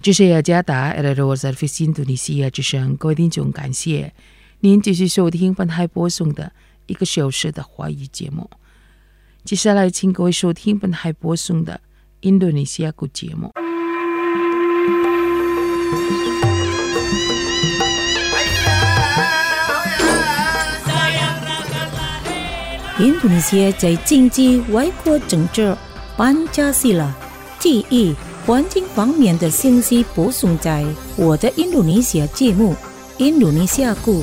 这是雅加达 RRO Service 印度尼西亚之声，各位听众，感谢您继续收听本台播送的1个小时的华语节目。接下来请各位收听本台播送的印度尼西亚语节目。 印度尼西亚在经济、外交、政治、班加西拉、记忆、环境方面的信息播送在我的印度尼西亚节目《印度尼西亚故》。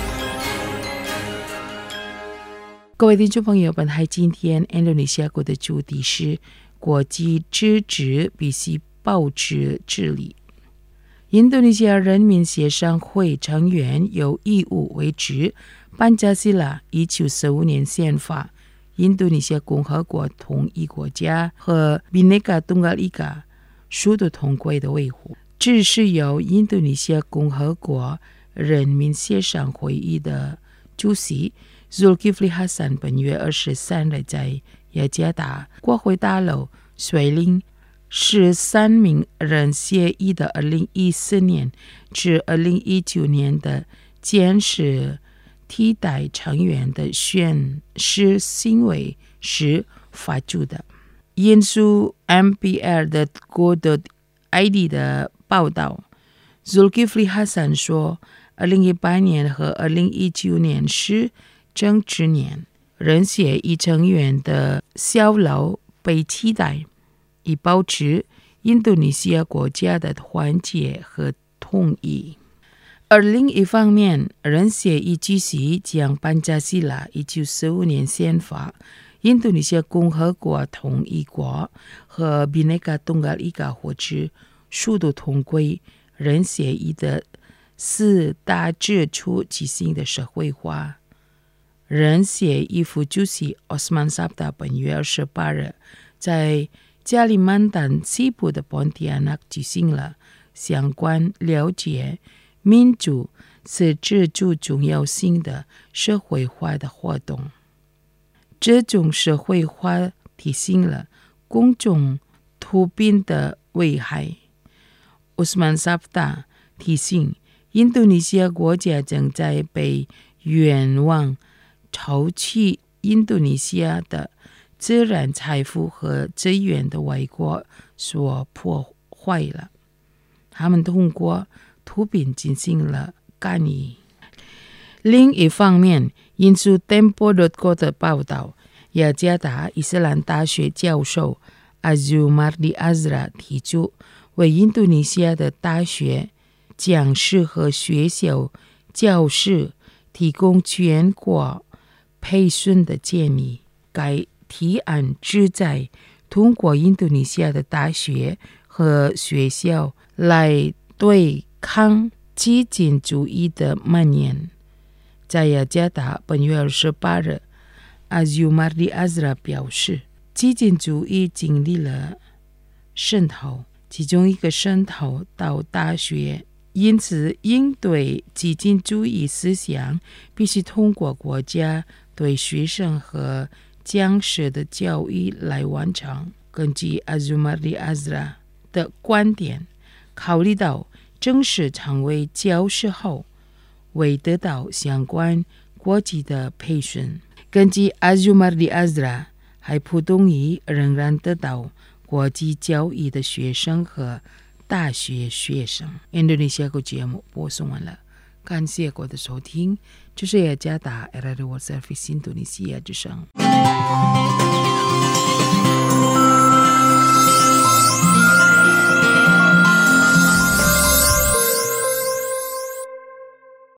各位听众朋友，本台今天印度尼西亚故的主题是国际自治必须保持治理。印度尼西亚人民协商会成员有义务维持班加西拉1945年宪法、印度尼西亚共和国统一国家和Bhinneka Tunggal Ika 数度同规的维护。这是由印度尼西亚共和国人民协商会议的主席 Zulkifli Hasan 本月23日在雅加达国会大楼率领13名人协议的2014年至2019年的监视替代成员的宣誓行为时发出的。引述 MPR 的 Go.id 的报道， Zulkifli Hasan 说2018年和2019年是政治年，人协议成员的效劳被期待，以保持印度尼西亚国家的团结和统一。而另一方面，人协议主席将班加西拉1945年宪法、印度尼西亚共和国统一国和Bhinneka Tunggal Ika 或者数度同规人协议的4大支柱进行的社会化。人协议副主席 Osman Sabta 本月28日在加里曼丹西部的Pontianak举行了相关了解民主是支柱重要性的社会化的活动。这种社会化提醒了公众突变的危害。Osman Sabta 提醒，印度尼西亚国家正在被远望超去印度尼西亚的自然财富和资源的外国所破坏了。他们通过突变进行了干预。另一方面，引述 Tempo.co 的报道，雅加达伊斯兰大学教授 Azumardi Azra 提出，为印度尼西亚的大学讲师和学校教师提供全国培训的建议。该提案旨在通过印度尼西亚的大学和学校来对抗激进主义的蔓延。在雅加达本月28日， Azumardi Azra 表示，激进主义经历了渗透，其中一个渗透到大学，因此应对激进主义思想必须通过国家对学生和讲师的教育来完成。根据 Azumardi Azra 的观点，考虑到正式成为教师后未得到相关国际的培训。根据 Azumardi Azra 还不同意仍然得到国际教育的学生和大学学生。印度尼西亚国节目播送完了，感谢各位的收听，这是雅加达 RRO Service 印度尼西亚之声。